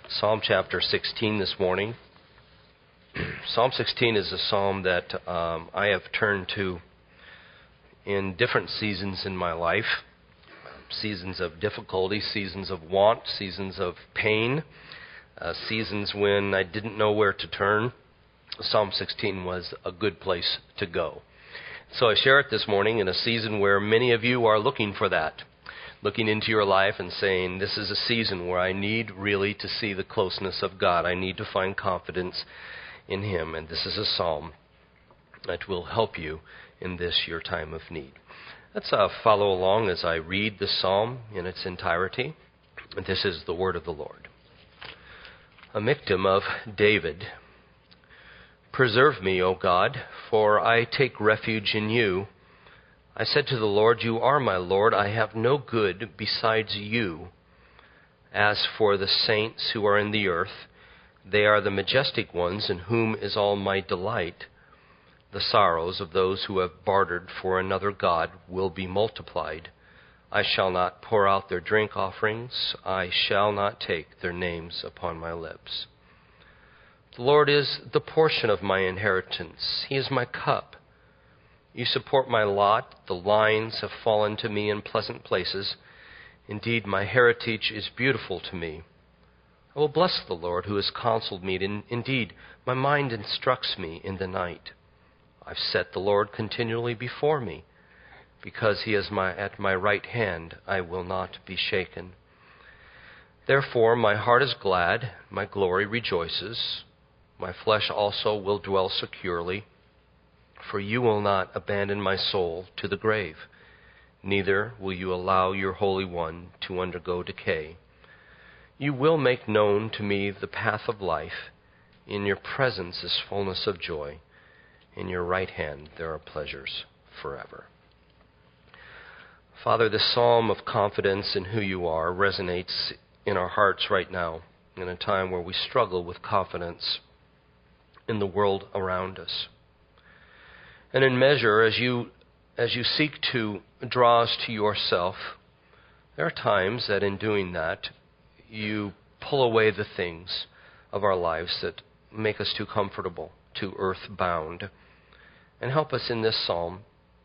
Psalm chapter 16 this morning. Psalm 16 is a psalm that I have turned to in different seasons in my life. Seasons of difficulty, seasons of want, seasons of pain, seasons when I didn't know where to turn. Psalm 16 was a good place to go. So I share it this morning in a season where many of you are looking for that. Looking into your life and saying, this is a season where I need really to see the closeness of God. I need to find confidence in Him. And this is a psalm that will help you in this, your time of need. Let's follow along as I read the psalm in its entirety. This is the word of the Lord. A Michtam of David. Preserve me, O God, for I take refuge in you. I said to the Lord, you are my Lord. I have no good besides you. As for the saints who are in the earth, they are the majestic ones in whom is all my delight. The sorrows of those who have bartered for another god will be multiplied. I shall not pour out their drink offerings. I shall not take their names upon my lips. The Lord is the portion of my inheritance. He is my cup. You support my lot. The lines have fallen to me in pleasant places. Indeed, my heritage is beautiful to me. I will bless the Lord who has counseled me. Indeed, my mind instructs me in the night. I've set the Lord continually before me. Because he is at my right hand, I will not be shaken. Therefore, my heart is glad, my glory rejoices. My flesh also will dwell securely. For you will not abandon my soul to the grave, neither will you allow your Holy One to undergo decay. You will make known to me the path of life. In your presence is fullness of joy. In your right hand there are pleasures forever. Father, this psalm of confidence in who you are resonates in our hearts right now, in a time where we struggle with confidence in the world around us. And in measure, as you seek to draw us to yourself, there are times that in doing that, you pull away the things of our lives that make us too comfortable, too earthbound. And help us in this psalm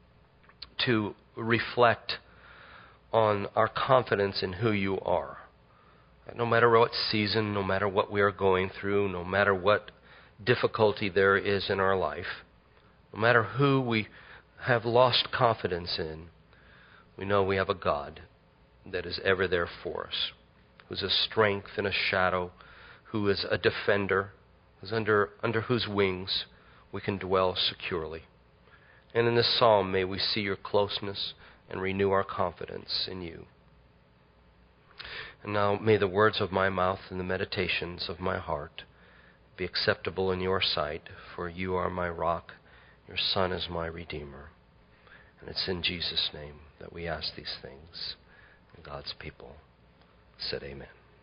to reflect on our confidence in who you are. No matter what season, no matter what we are going through, no matter what difficulty there is in our life, no matter who we have lost confidence in, we know we have a God that is ever there for us, who's a strength and a shadow, who is a defender, who's under whose wings we can dwell securely. And in this psalm, may we see your closeness and renew our confidence in you. And now may the words of my mouth and the meditations of my heart be acceptable in your sight, for you are my rock. Your Son is my Redeemer. And it's in Jesus' name that we ask these things. And God's people said amen.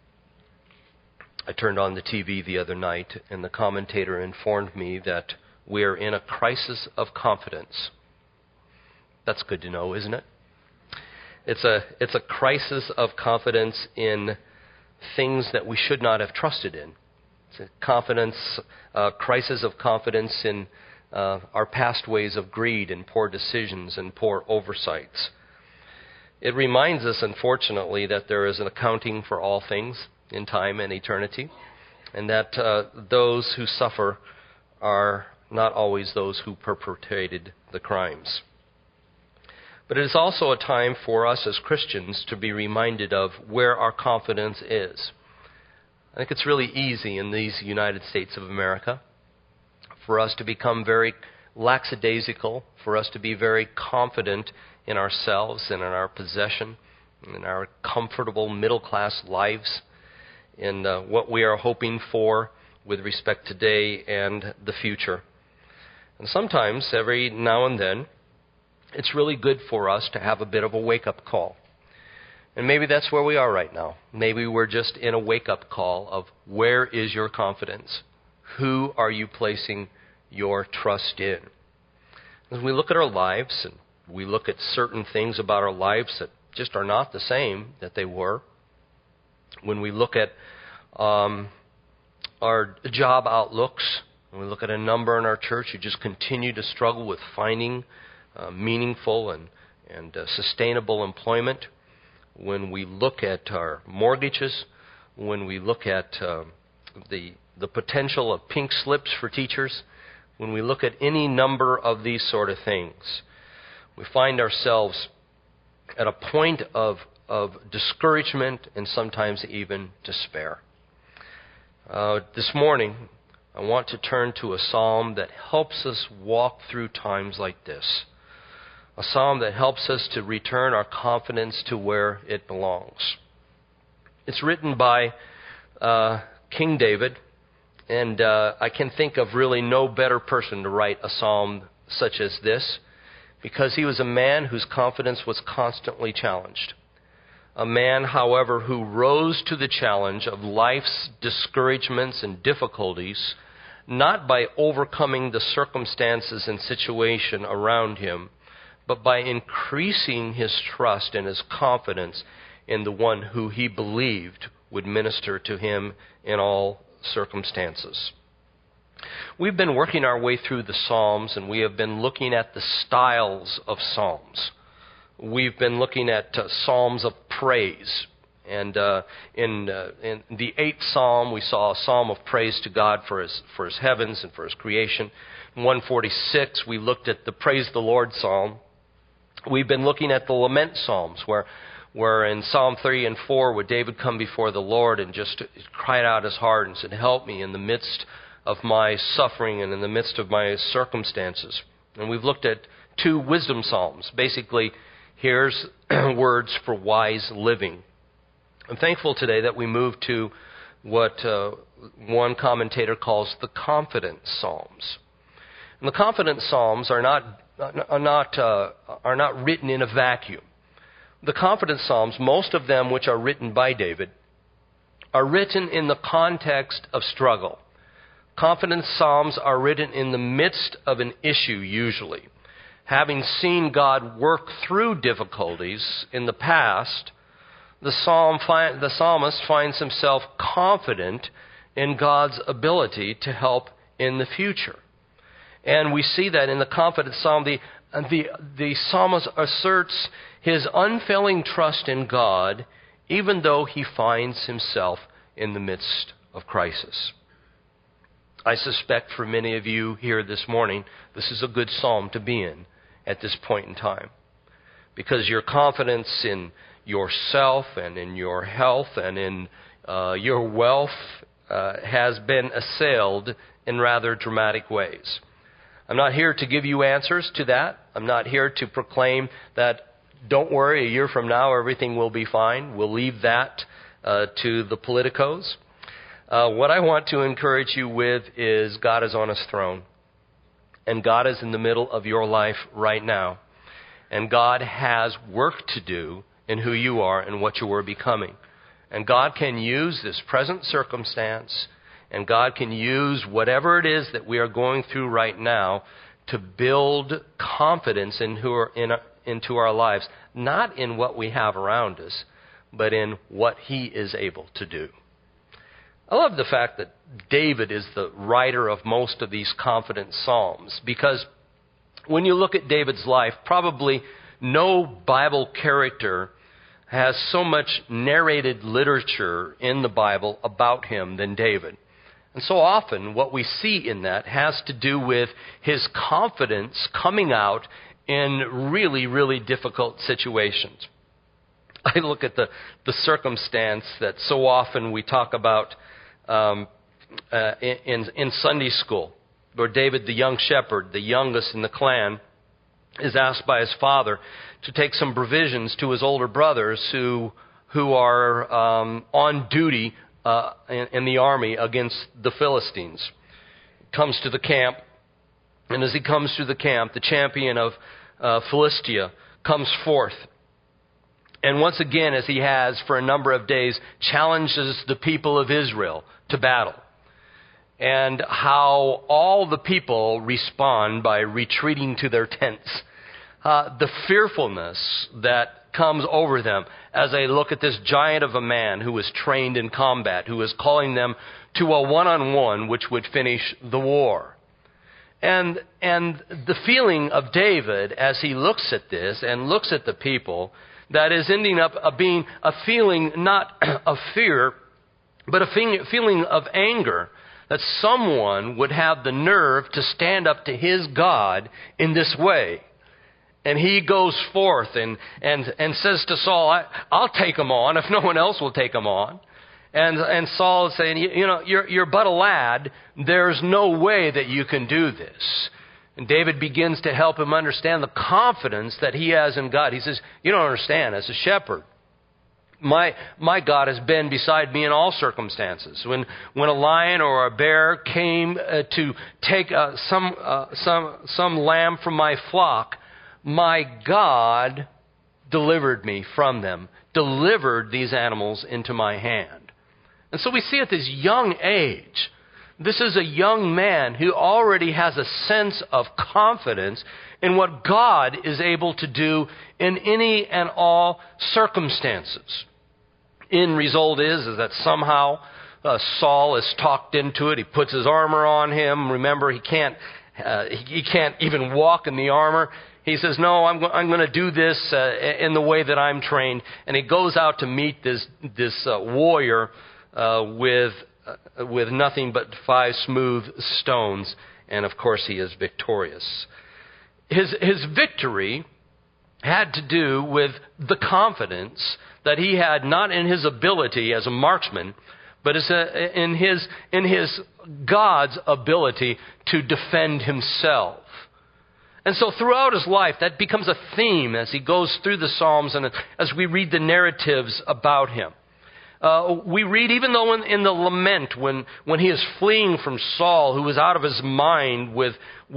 I turned on the TV the other night, and the commentator informed me that we are in a crisis of confidence. That's good to know, isn't it? It's a crisis of confidence in things that we should not have trusted in. It's a crisis of confidence in our past ways of greed and poor decisions and poor oversights. It reminds us, unfortunately, that there is an accounting for all things in time and eternity, and that those who suffer are not always those who perpetrated the crimes. But it is also a time for us as Christians to be reminded of where our confidence is. I think it's really easy in these United States of America for us to become very lackadaisical, for us to be very confident in ourselves and in our possession, in our comfortable middle-class lives, in what we are hoping for with respect to today and the future. And sometimes, every now and then, it's really good for us to have a bit of a wake-up call. And maybe that's where we are right now. Maybe we're just in a wake-up call of where is your confidence? Who are you placing your trust in? As we look at our lives and we look at certain things about our lives that just are not the same that they were, when we look at our job outlooks. When we look at a number in our church who just continue to struggle with finding meaningful and sustainable employment. When we look at our mortgages, when we look at the potential of pink slips for teachers, when we look at any number of these sort of things, we find ourselves at a point of discouragement and sometimes even despair. This morning, I want to turn to a psalm that helps us walk through times like this. A psalm that helps us to return our confidence to where it belongs. It's written by King David, and I can think of really no better person to write a psalm such as this, because he was a man whose confidence was constantly challenged. A man, however, who rose to the challenge of life's discouragements and difficulties, not by overcoming the circumstances and situation around him, but by increasing his trust and his confidence in the one who he believed would minister to him in all circumstances. We've been working our way through the Psalms, and we have been looking at the styles of Psalms. We've been looking at Psalms of praise. And in the 8th Psalm, we saw a psalm of praise to God for his heavens and for his creation. In 146, we looked at the Praise the Lord Psalm. We've been looking at the lament psalms, where in Psalm 3 and 4, would David come before the Lord and just cried out his heart and said, "Help me in the midst of my suffering and in the midst of my circumstances." And we've looked at 2 wisdom psalms. Basically, here's words for wise living. I'm thankful today that we move to what one commentator calls the confident psalms. And the confident psalms are not written in a vacuum. The confident psalms, most of them which are written by David, are written in the context of struggle. Confident psalms are written in the midst of an issue, usually. Having seen God work through difficulties in the past, the psalmist finds himself confident in God's ability to help in the future. And we see that in the confident psalm, the psalmist asserts his unfailing trust in God, even though he finds himself in the midst of crisis. I suspect for many of you here this morning, this is a good psalm to be in at this point in time, because your confidence in yourself and in your health and in your wealth has been assailed in rather dramatic ways. I'm not here to give you answers to that. I'm not here to proclaim that, don't worry, a year from now everything will be fine. We'll leave that to the politicos. What I want to encourage you with is God is on his throne. And God is in the middle of your life right now. And God has work to do in who you are and what you are becoming. And God can use this present circumstance, and God can use whatever it is that we are going through right now to build confidence into our lives, not in what we have around us, but in what he is able to do. I love the fact that David is the writer of most of these confident psalms, because when you look at David's life, probably no Bible character has so much narrated literature in the Bible about him than David. And so often what we see in that has to do with his confidence coming out in really, really difficult situations. I look at the circumstance that so often we talk about in Sunday school, where David, the young shepherd, the youngest in the clan, is asked by his father to take some provisions to his older brothers who are on duty in the army against the Philistines. Comes to the camp, and as he comes to the camp, the champion of Philistia comes forth. And once again, as he has for a number of days, challenges the people of Israel to battle. And how all the people respond by retreating to their tents. The fearfulness that comes over them as they look at this giant of a man who was trained in combat, who is calling them to a one-on-one which would finish the war. And the feeling of David as he looks at this and looks at the people, that is ending up being a feeling not of fear, but a feeling of anger, that someone would have the nerve to stand up to his God in this way. And he goes forth and says to Saul, I'll take him on if no one else will take him on. And Saul is saying, you're but a lad. There's no way that you can do this. And David begins to help him understand the confidence that he has in God. He says, you don't understand, as a shepherd, my God has been beside me in all circumstances. When a lion or a bear came to take some lamb from my flock, my God delivered me from them, delivered these animals into my hand. And so we see at this young age, this is a young man who already has a sense of confidence in what God is able to do in any and all circumstances. End result is that somehow Saul is talked into it. He puts his armor on him. Remember, he can't even walk in the armor. He says, no, I'm going to do this in the way that I'm trained. And he goes out to meet this warrior with nothing but 5 smooth stones. And of course, he is victorious. His victory had to do with the confidence that he had, not in his ability as a marksman, but in his God's ability to defend himself. And so throughout his life, that becomes a theme as he goes through the Psalms and as we read the narratives about him. We read, even though in the lament, when he is fleeing from Saul, who is out of his mind with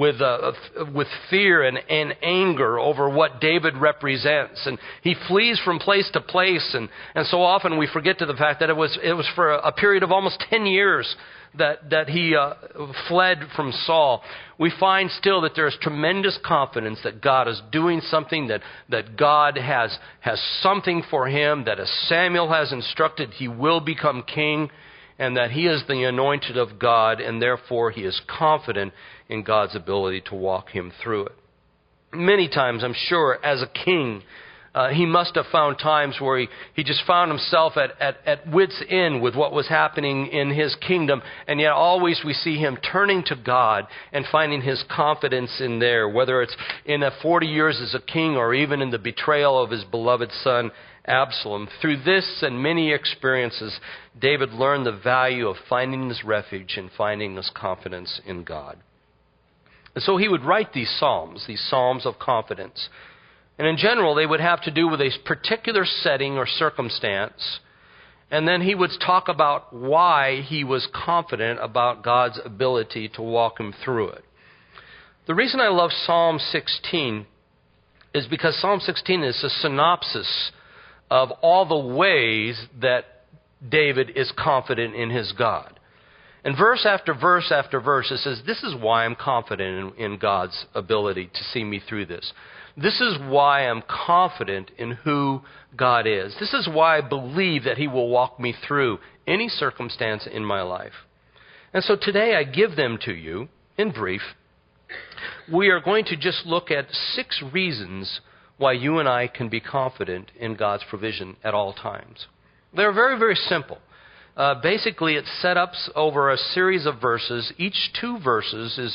fear and anger over what David represents, and he flees from place to place, and so often we forget to the fact that it was for a period of almost 10 years that he fled from Saul. We find still that there is tremendous confidence that God is doing something, that God has something for him, that as Samuel has instructed, he will become king, and that he is the anointed of God, and therefore he is confident in God's ability to walk him through it. Many times, I'm sure, as a king, he must have found times where he just found himself at wit's end with what was happening in his kingdom, and yet always we see him turning to God and finding his confidence in there, whether it's in the 40 years as a king or even in the betrayal of his beloved son Absalom. Through this and many experiences, David learned the value of finding his refuge and finding his confidence in God. And so he would write these psalms of confidence. And in general, they would have to do with a particular setting or circumstance. And then he would talk about why he was confident about God's ability to walk him through it. The reason I love Psalm 16 is because Psalm 16 is a synopsis of all the ways that David is confident in his God. And verse after verse after verse, it says, this is why I'm confident in God's ability to see me through this. This is why I'm confident in who God is. This is why I believe that he will walk me through any circumstance in my life. And so today I give them to you in brief. We are going to just look at 6 reasons why you and I can be confident in God's provision at all times. They're very, very simple. Basically, it's set up over a series of verses. Each 2 verses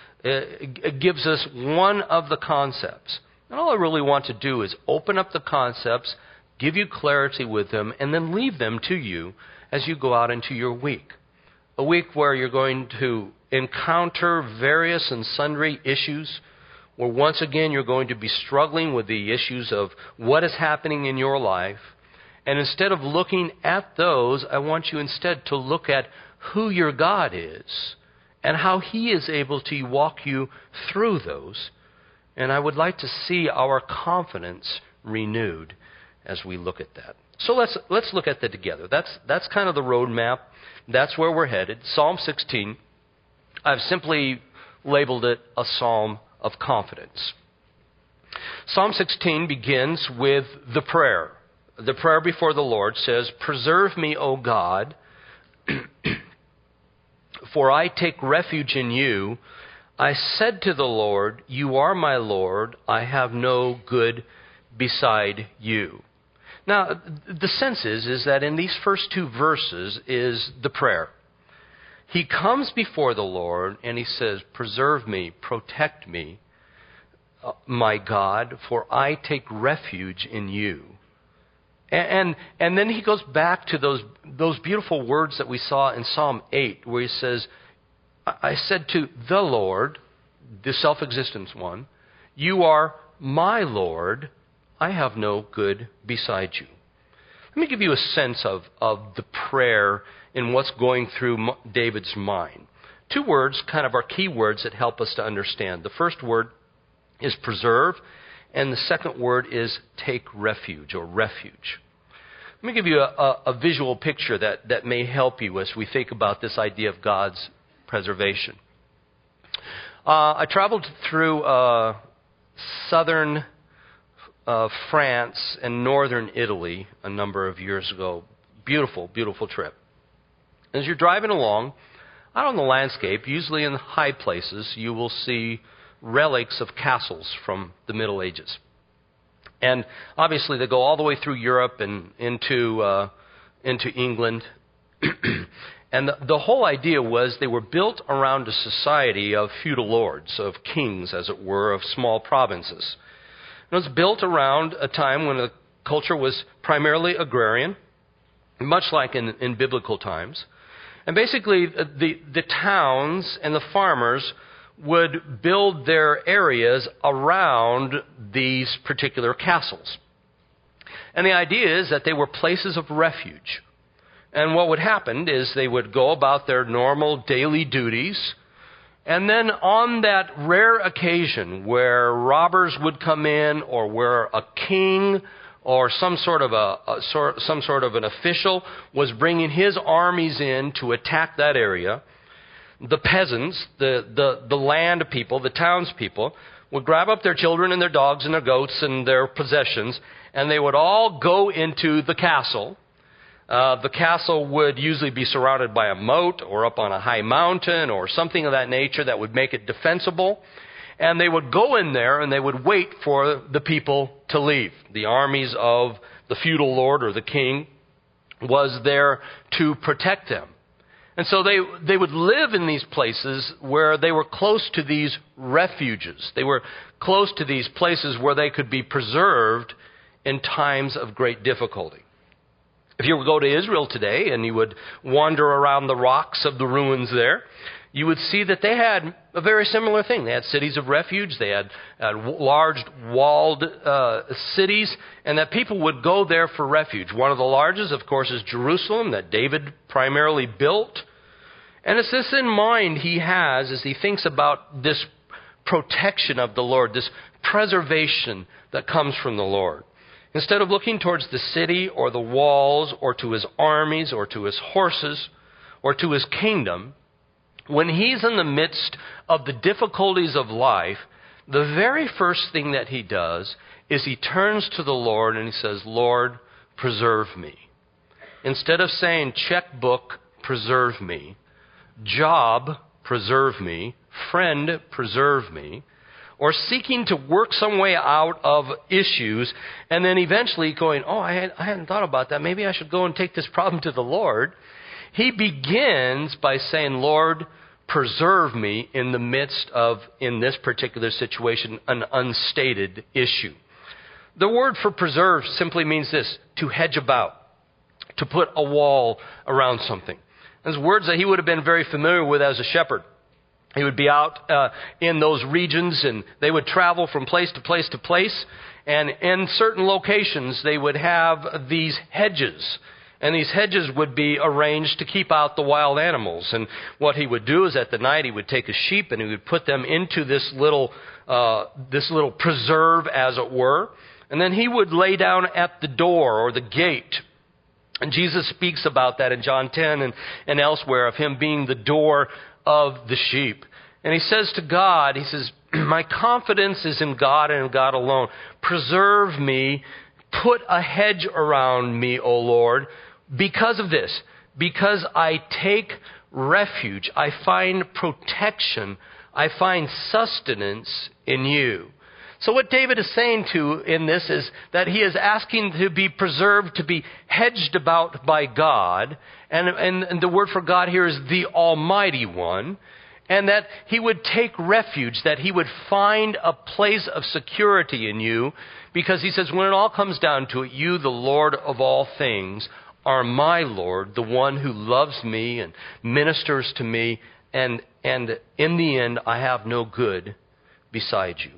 gives us one of the concepts. And all I really want to do is open up the concepts, give you clarity with them, and then leave them to you as you go out into your week. A week where you're going to encounter various and sundry issues, where once again you're going to be struggling with the issues of what is happening in your life. And instead of looking at those, I want you instead to look at who your God is and how he is able to walk you through those. And I would like to see our confidence renewed as we look at that. So let's look at that together. That's kind of the roadmap. That's where we're headed. Psalm 16, I've simply labeled it a psalm of confidence. Psalm 16 begins with the prayer. The prayer before the Lord says, "Preserve me, O God, for I take refuge in you. I said to the Lord, you are my Lord. I have no good beside you." Now, the sense is that in these first two verses is the prayer. He comes before the Lord and he says, "Preserve me, protect me, my God, for I take refuge in you." And then he goes back to those beautiful words that we saw in Psalm 8, where he says, "I said to the Lord," the self-existence one, "you are my Lord. I have no good beside you." Let me give you a sense of the prayer and what's going through David's mind. Two words kind of are key words that help us to understand. The first word is preserve, and the second word is take refuge or refuge. Let me give you a visual picture that may help you as we think about this idea of God's preservation. I traveled through southern France and northern Italy a number of years ago. Beautiful, beautiful trip. As you're driving along, out on the landscape, usually in high places, you will see relics of castles from the Middle Ages. And obviously they go all the way through Europe and into England. And the whole idea was they were built around a society of feudal lords, of kings, as it were, of small provinces. It was built around a time when the culture was primarily agrarian, much like in biblical times. And basically, the towns and the farmers would build their areas around these particular castles. And the idea is that they were places of refuge. And what would happen is they would go about their normal daily duties, and then on that rare occasion where robbers would come in, or where a king or some sort of an official was bringing his armies in to attack that area, the peasants, the land people, the townspeople, would grab up their children and their dogs and their goats and their possessions, and they would all go into the castle. The castle would usually be surrounded by a moat or up on a high mountain or something of that nature that would make it defensible. And they would go in there and they would wait for the people to leave. The armies of the feudal lord or the king was there to protect them. And so they would live in these places where they were close to these refuges. They were close to these places where they could be preserved in times of great difficulty. If you would go to Israel today and you would wander around the rocks of the ruins there, you would see that they had a very similar thing. They had cities of refuge, they had large walled cities, and that people would go there for refuge. One of the largest, of course, is Jerusalem, that David primarily built. And it's this in mind he has as he thinks about this protection of the Lord, this preservation that comes from the Lord. Instead of looking towards the city or the walls or to his armies or to his horses or to his kingdom, when he's in the midst of the difficulties of life, the very first thing that he does is he turns to the Lord and he says, "Lord, preserve me." Instead of saying, "Checkbook, preserve me," "Job, preserve me," "Friend, preserve me," or seeking to work some way out of issues, and then eventually going, "Oh, I hadn't thought about that. Maybe I should go and take this problem to the Lord." He begins by saying, "Lord, preserve me in the midst of, in this particular situation, an unstated issue." The word for preserve simply means this: to hedge about, to put a wall around something. Those words that he would have been very familiar with as a shepherd. He would be out in those regions, and they would travel from place to place to place. And in certain locations, they would have these hedges. And these hedges would be arranged to keep out the wild animals. And what he would do is at the night, he would take a sheep and he would put them into this little preserve, as it were. And then he would lay down at the door or the gate. And Jesus speaks about that in John 10 and elsewhere, of him being the door of the sheep. And he says to God, he says, my confidence is in God and in God alone. Preserve me, put a hedge around me, O Lord, because of this. Because I take refuge, I find protection, I find sustenance in you. So what David is saying in this is that he is asking to be preserved, to be hedged about by God. And the word for God here is the Almighty One. And that he would take refuge, that he would find a place of security in you. Because he says, when it all comes down to it, you, the Lord of all things, are my Lord, the one who loves me and ministers to me. And in the end, I have no good beside you.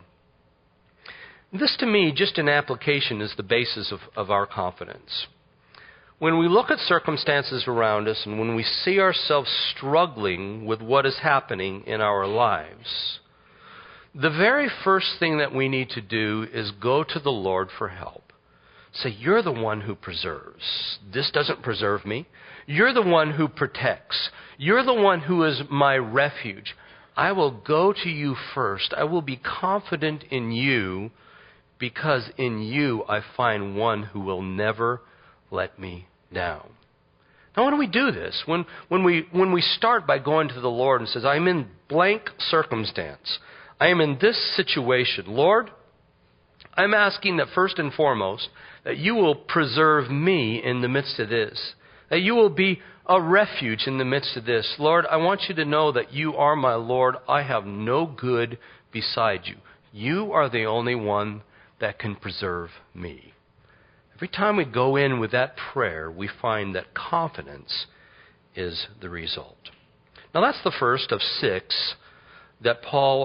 This, to me, just an application, is the basis of our confidence. When we look at circumstances around us and when we see ourselves struggling with what is happening in our lives, the very first thing that we need to do is go to the Lord for help. Say, you're the one who preserves. This doesn't preserve me. You're the one who protects. You're the one who is my refuge. I will go to you first. I will be confident in you, because in you I find one who will never let me down. Now, when do we do this? When we start by going to the Lord and says, I'm in blank circumstance. I am in this situation. Lord, I'm asking that first and foremost, that you will preserve me in the midst of this. That you will be a refuge in the midst of this. Lord, I want you to know that you are my Lord. I have no good beside you. You are the only one that can preserve me. Every time we go in with that prayer, we find that confidence is the result. Now, that's the first of 6 that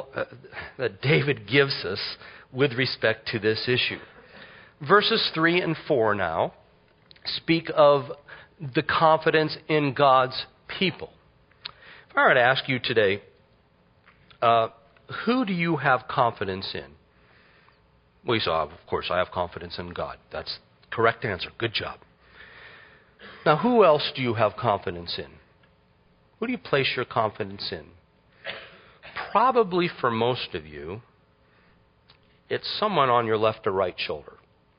David gives us with respect to this issue. Verses 3 and 4 now speak of the confidence in God's people. If I were to ask you today, who do you have confidence in? Well, you say, of course, I have confidence in God. That's the correct answer. Good job. Now, who else do you have confidence in? Who do you place your confidence in? Probably for most of you, it's someone on your left or right shoulder.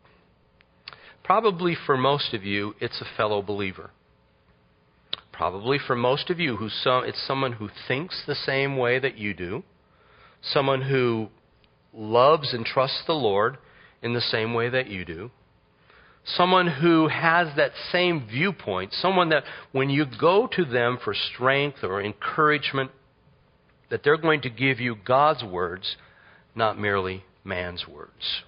Probably for most of you, it's a fellow believer. Probably for most of you, it's someone who thinks the same way that you do. Someone who loves and trusts the Lord in the same way that you do. Someone who has that same viewpoint. Someone that when you go to them for strength or encouragement, that they're going to give you God's words, not merely man's words.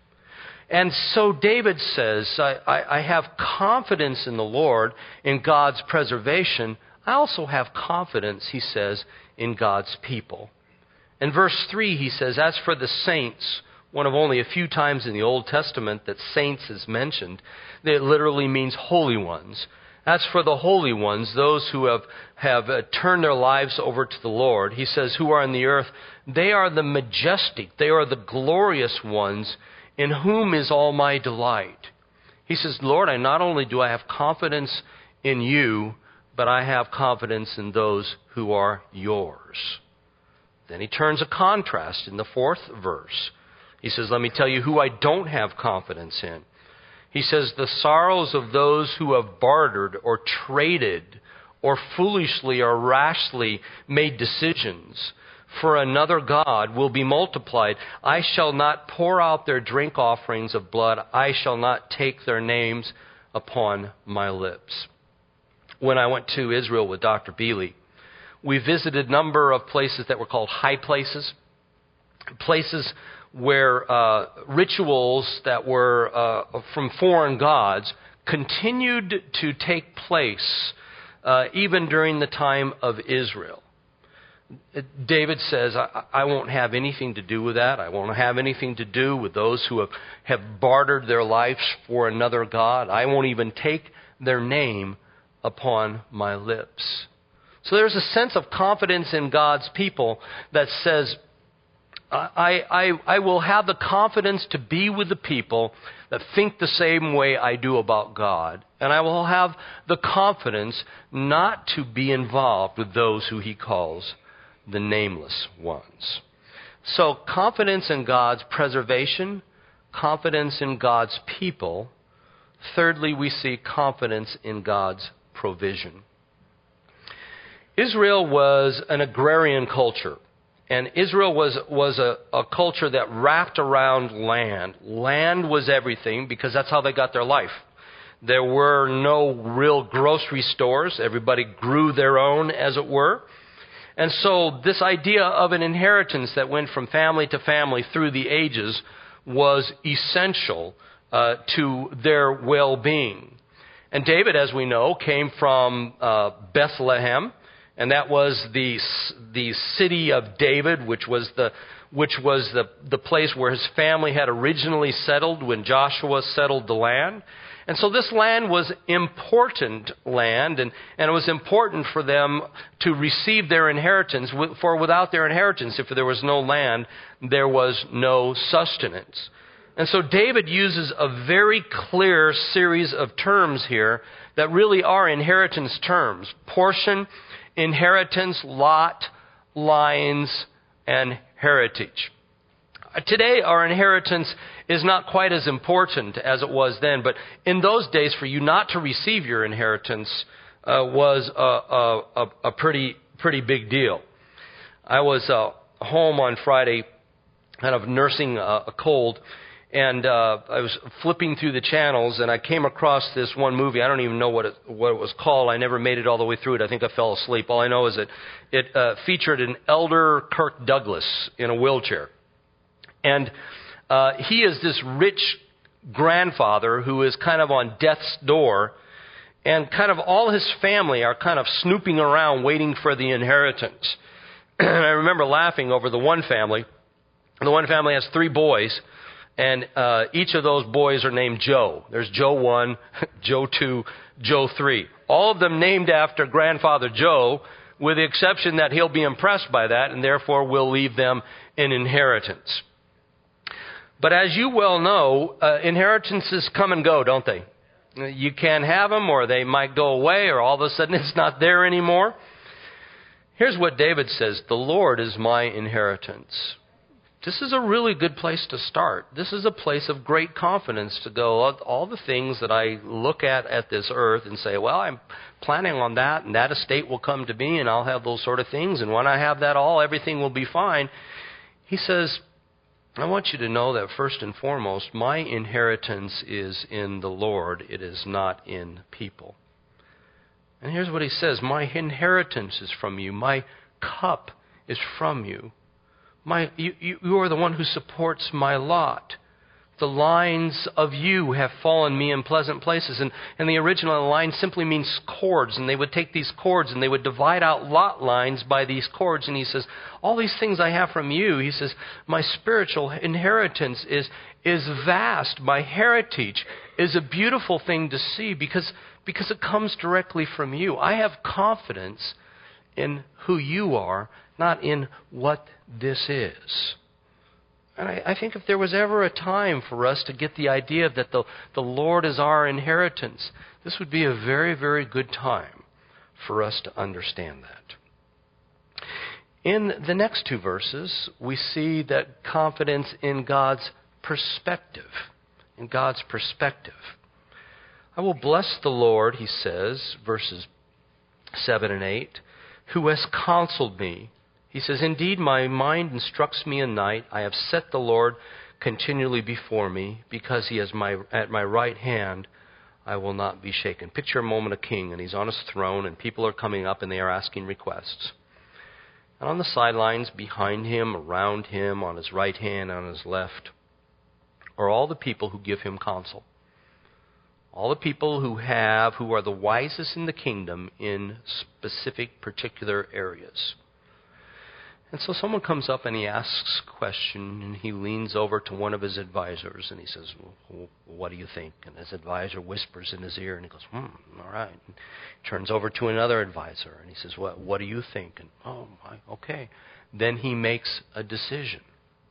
And so David says, I have confidence in the Lord, in God's preservation. I also have confidence, he says, in God's people. In verse 3, he says, as for the saints, one of only a few times in the Old Testament that saints is mentioned, it literally means holy ones. As for the holy ones, those who have turned their lives over to the Lord, he says, who are in the earth, they are the majestic, they are the glorious ones, in whom is all my delight. He says, Lord, not only do I have confidence in you, but I have confidence in those who are yours. Then he turns a contrast in the 4th verse. He says, let me tell you who I don't have confidence in. He says, the sorrows of those who have bartered or traded or foolishly or rashly made decisions for another god will be multiplied. I shall not pour out their drink offerings of blood. I shall not take their names upon my lips. When I went to Israel with Dr. Bealey, we visited a number of places that were called high places. Places where rituals that were from foreign gods continued to take place even during the time of Israel. David says, I won't have anything to do with that. I won't have anything to do with those who have bartered their lives for another god. I won't even take their name upon my lips. So there's a sense of confidence in God's people that says, I will have the confidence to be with the people that think the same way I do about God. And I will have the confidence not to be involved with those who he calls the nameless ones. So confidence in God's preservation, confidence in God's people. Thirdly, we see confidence in God's provision. Israel was an agrarian culture. And Israel was a culture that wrapped around land. Land was everything because that's how they got their life. There were no real grocery stores. Everybody grew their own, as it were. And so this idea of an inheritance that went from family to family through the ages was essential to their well-being. And David, as we know, came from Bethlehem. And that was the city of David, which was the place where his family had originally settled when Joshua settled the land. And so this land was important land, and it was important for them to receive their inheritance. For without their inheritance, if there was no land, there was no sustenance. And so David uses a very clear series of terms here that really are inheritance terms: portion, inheritance, lot, lines, and heritage. Today, our inheritance is not quite as important as it was then, but in those days, for you not to receive your inheritance was a pretty big deal. I was home on Friday, kind of nursing a cold, and I was flipping through the channels, and I came across this one movie. I don't even know what it was called. I never made it all the way through it. I think I fell asleep. All I know is that it featured an elder Kirk Douglas in a wheelchair. And he is this rich grandfather who is kind of on death's door, and kind of all his family are kind of snooping around waiting for the inheritance. And I remember laughing over the one family. The one family has 3 boys. And each of those boys are named Joe. There's Joe 1, Joe 2, Joe 3. All of them named after Grandfather Joe, with the exception that he'll be impressed by that, and therefore will leave them an inheritance. But as you well know, inheritances come and go, don't they? You can have them, or they might go away, or all of a sudden it's not there anymore. Here's what David says: "The Lord is my inheritance." This is a really good place to start. This is a place of great confidence to go. All the things that I look at this earth and say, well, I'm planning on that, and that estate will come to me, and I'll have those sort of things, and when I have that all, everything will be fine. He says, I want you to know that first and foremost, my inheritance is in the Lord. It is not in people. And here's what he says: my inheritance is from you. My cup is from you. You are the one who supports my lot. The lines of you have fallen me in pleasant places. And the original line simply means cords. And they would take these cords and they would divide out lot lines by these cords. And he says, all these things I have from you, he says, my spiritual inheritance is vast. My heritage is a beautiful thing to see because it comes directly from you. I have confidence in who you are, not in what this is. And I think if there was ever a time for us to get the idea that the Lord is our inheritance, this would be a very, very good time for us to understand that. In the next 2 verses, we see that confidence in God's perspective. In God's perspective. I will bless the Lord, he says, verses 7 and 8, who has counseled me. He says, indeed, my mind instructs me in night. I have set the Lord continually before me. Because he is at my right hand, I will not be shaken. Picture a moment a king, and he's on his throne, and people are coming up, and they are asking requests. And on the sidelines, behind him, around him, on his right hand, on his left, are all the people who give him counsel. All the people who are the wisest in the kingdom in specific, particular areas. And so someone comes up and he asks a question, and he leans over to one of his advisors and he says, well, what do you think? And his advisor whispers in his ear and he goes, all right. And he turns over to another advisor and he says, what do you think? And okay. Then he makes a decision.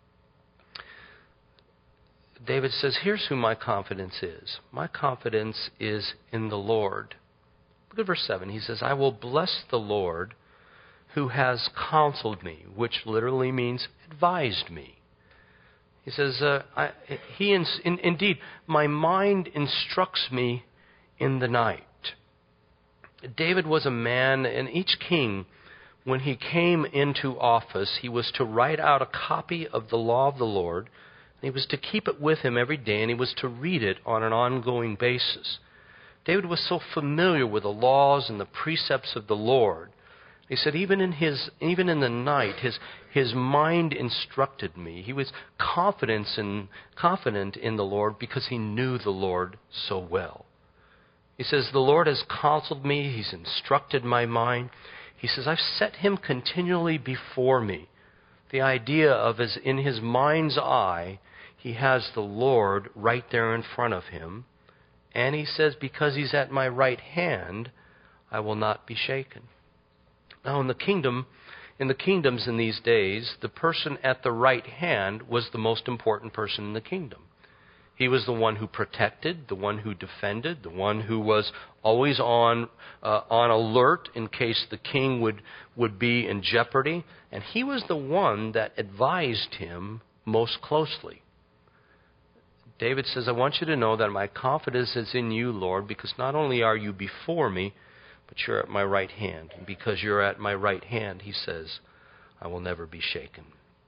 David says, here's who my confidence is. My confidence is in the Lord. Look at verse 7. He says, I will bless the Lord who has counseled me, which literally means advised me. He says, indeed, my mind instructs me in the night. David was a man, and each king, when he came into office, he was to write out a copy of the law of the Lord, and he was to keep it with him every day, and he was to read it on an ongoing basis. David was so familiar with the laws and the precepts of the Lord. He said, even in the night, his mind instructed me. He was confident in the Lord because he knew the Lord so well. He says, the Lord has counseled me. He's instructed my mind. He says, I've set him continually before me. The idea of is in his mind's eye, he has the Lord right there in front of him. And he says, because he's at my right hand, I will not be shaken. Now in the kingdoms in these days, the person at the right hand was the most important person in the kingdom. He was the one who protected, the one who defended, the one who was always on alert in case the king would be in jeopardy. And he was the one that advised him most closely. David says, I want you to know that my confidence is in you, Lord, because not only are you before me, but you're at my right hand. And because you're at my right hand, he says, I will never be shaken.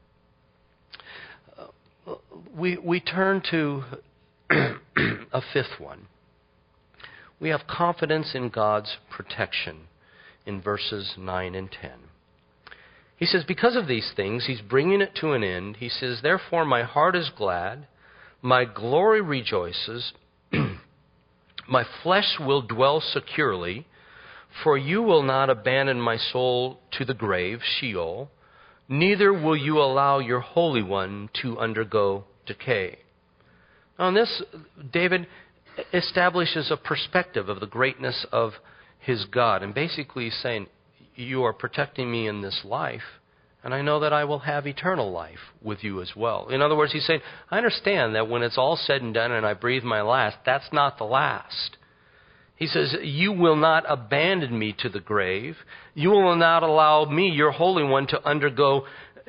We turn to a fifth one. We have confidence in God's protection in verses 9 and 10. He says, because of these things, he's bringing it to an end. He says, therefore my heart is glad, my glory rejoices, my flesh will dwell securely, for you will not abandon my soul to the grave, Sheol, neither will you allow your Holy One to undergo decay. Now in this, David establishes a perspective of the greatness of his God. And basically he's saying, you are protecting me in this life, and I know that I will have eternal life with you as well. In other words, he's saying, I understand that when it's all said and done and I breathe my last, that's not the last. He says, you will not abandon me to the grave. You will not allow me, your Holy One, to undergo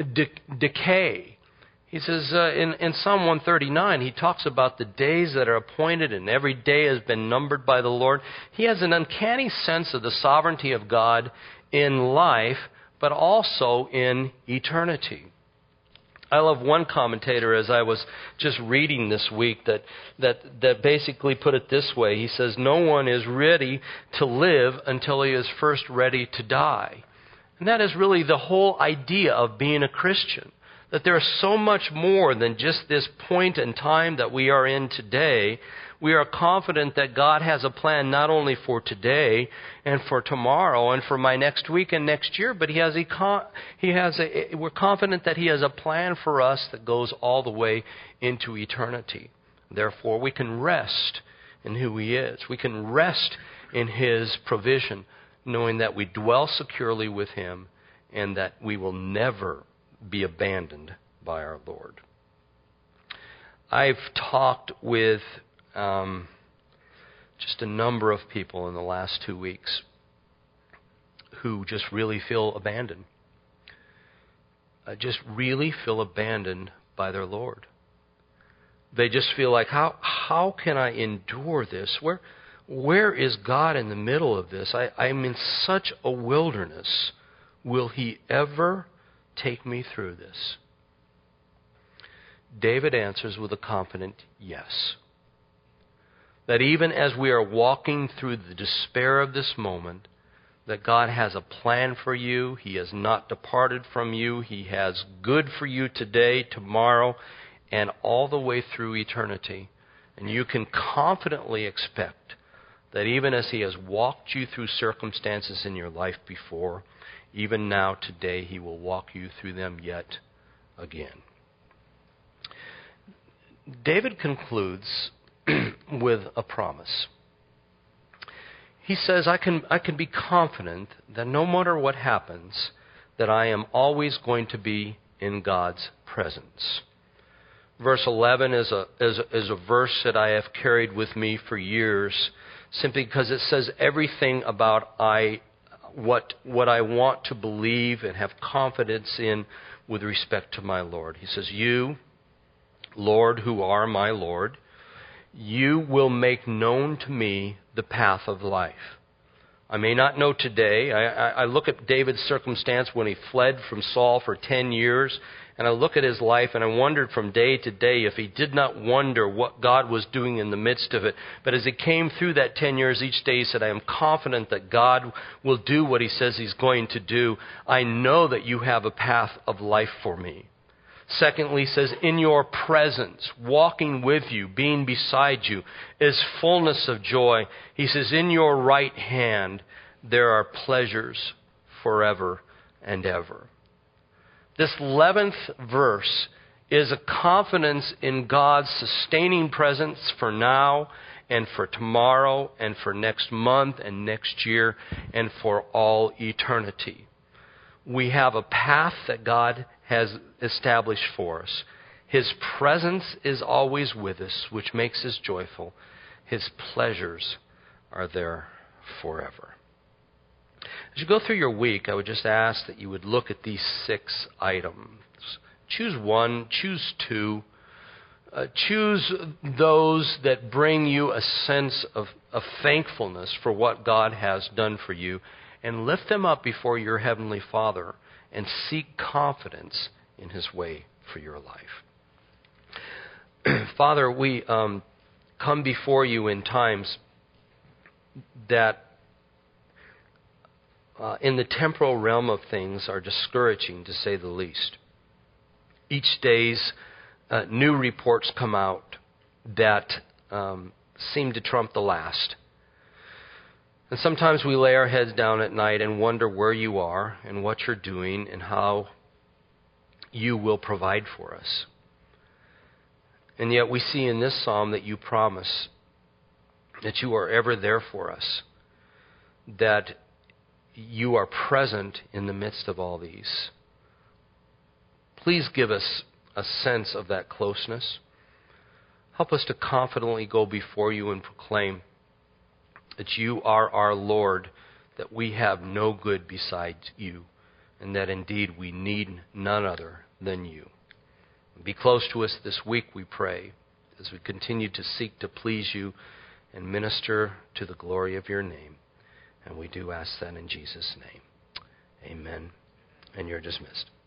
decay. He says in Psalm 139, he talks about the days that are appointed and every day has been numbered by the Lord. He has an uncanny sense of the sovereignty of God in life, but also in eternity. I love one commentator, as I was just reading this week, that basically put it this way. He says, no one is ready to live until he is first ready to die. And that is really the whole idea of being a Christian. That there is so much more than just this point in time that we are in today. We are confident that God has a plan not only for today and for tomorrow and for my next week and next year, but we're confident that He has a plan for us that goes all the way into eternity. Therefore, we can rest in who He is. We can rest in His provision, knowing that we dwell securely with Him and that we will never be abandoned by our Lord. I've talked with just a number of people in the last 2 weeks who just really feel abandoned. Just really feel abandoned by their Lord. They just feel like, how can I endure this? Where is God in the middle of this? I'm in such a wilderness. Will He ever take me through this? David answers with a confident yes. That even as we are walking through the despair of this moment, that God has a plan for you. He has not departed from you. He has good for you today, tomorrow, and all the way through eternity. And you can confidently expect that even as He has walked you through circumstances in your life before, even now, today, He will walk you through them yet again. David concludes with a promise. He says, I can be confident that no matter what happens, that I am always going to be in God's presence. Verse 11 is a verse that I have carried with me for years, simply because it says everything about what I want to believe and have confidence in with respect to my Lord. He says, "You, Lord, who are my Lord, you will make known to me the path of life. I may not know today." I look at David's circumstance when he fled from Saul for 10 years, and I look at his life, and I wondered from day to day if he did not wonder what God was doing in the midst of it. But as he came through that 10 years, each day he said, "I am confident that God will do what he says he's going to do. I know that you have a path of life for me." Secondly, he says, "In your presence, walking with you, being beside you, is fullness of joy." He says, "In your right hand, there are pleasures forever and ever." This 11th verse is a confidence in God's sustaining presence for now and for tomorrow and for next month and next year and for all eternity. We have a path that God has established for us. His presence is always with us, which makes us joyful. His pleasures are there forever. As you go through your week, I would just ask that you would look at these 6 items. Choose one, choose 2. Choose those that bring you a sense of thankfulness for what God has done for you, and lift them up before your Heavenly Father and seek confidence in His way for your life. Father, we come before you in times that in the temporal realm of things are discouraging, to say the least. Each day's new reports come out that seem to trump the last. And sometimes we lay our heads down at night and wonder where you are and what you're doing and how you will provide for us. And yet we see in this psalm that you promise that you are ever there for us, that you are present in the midst of all these. Please give us a sense of that closeness. Help us to confidently go before you and proclaim that you are our Lord, that we have no good besides you, and that indeed we need none other than you. Be close to us this week, we pray, as we continue to seek to please you and minister to the glory of your name. And we do ask that in Jesus' name. Amen. And you're dismissed.